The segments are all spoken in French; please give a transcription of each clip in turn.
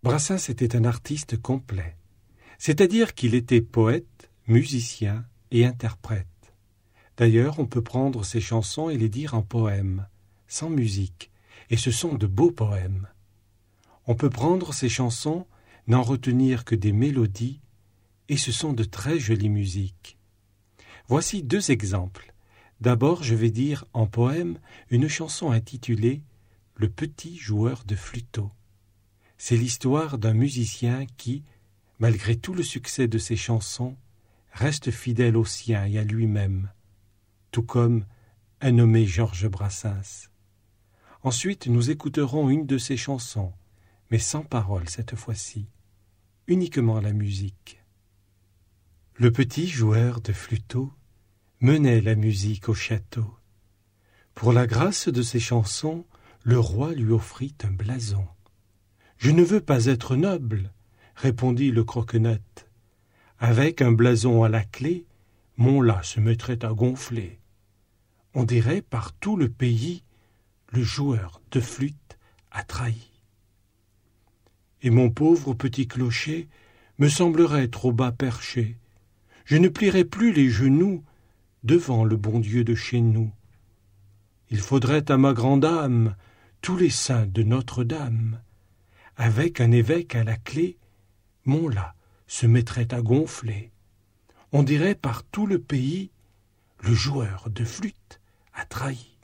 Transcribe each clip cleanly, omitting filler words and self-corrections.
Brassens était un artiste complet, c'est-à-dire qu'il était poète, musicien et interprète. D'ailleurs, on peut prendre ses chansons et les dire en poèmes, sans musique, et ce sont de beaux poèmes. On peut prendre ses chansons, n'en retenir que des mélodies, et ce sont de très jolies musiques. Voici 2 exemples. D'abord, je vais dire en poème une chanson intitulée « Le petit joueur de flûteau ». C'est l'histoire d'un musicien qui, malgré tout le succès de ses chansons, reste fidèle au sien et à lui-même, tout comme un nommé Georges Brassens. Ensuite, nous écouterons une de ses chansons, mais sans paroles cette fois-ci, uniquement la musique. Le petit joueur de flûteau menait la musique au château. Pour la grâce de ses chansons, le roi lui offrit un blason. « Je ne veux pas être noble, » répondit le croquenotte. « Avec un blason à la clé, mon las se mettrait à gonfler. On dirait par tout le pays, le joueur de flûte a trahi. Et mon pauvre petit clocher me semblerait trop bas perché. Je ne plierai plus les genoux devant le bon Dieu de chez nous. Il faudrait à ma grande âme tous les saints de Notre-Dame. Avec un évêque à la clé, mon las se mettrait à gonfler. On dirait par tout le pays, le joueur de flûte a trahi.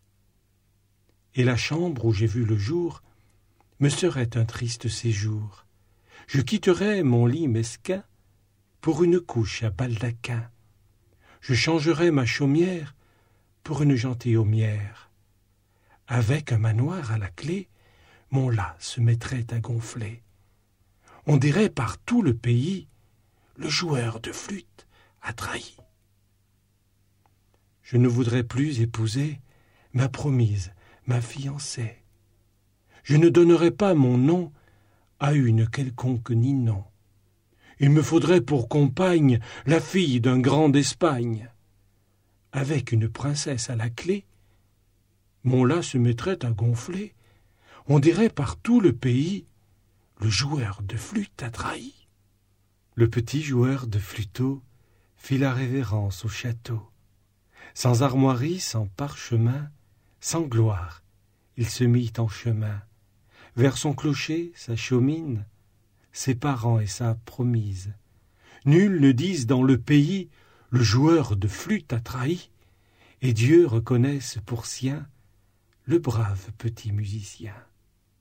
Et la chambre où j'ai vu le jour me serait un triste séjour. Je quitterais mon lit mesquin pour une couche à baldaquin. Je changerais ma chaumière pour une gentilhommière. Avec un manoir à la clé, mon las se mettrait à gonfler. On dirait par tout le pays, le joueur de flûte a trahi. Je ne voudrais plus épouser ma promise, ma fiancée. Je ne donnerai pas mon nom à une quelconque ninon. Il me faudrait pour compagne la fille d'un grand d'Espagne. Avec une princesse à la clé, mon las se mettrait à gonfler. On dirait par tout le pays, le joueur de flûte a trahi. Le petit joueur de flûteau fit la révérence au château. Sans armoirie, sans parchemin, sans gloire, il se mit en chemin. Vers son clocher, sa chaumine, ses parents et sa promise. Nul ne dise dans le pays, le joueur de flûte a trahi, et Dieu reconnaisse pour sien le brave petit musicien.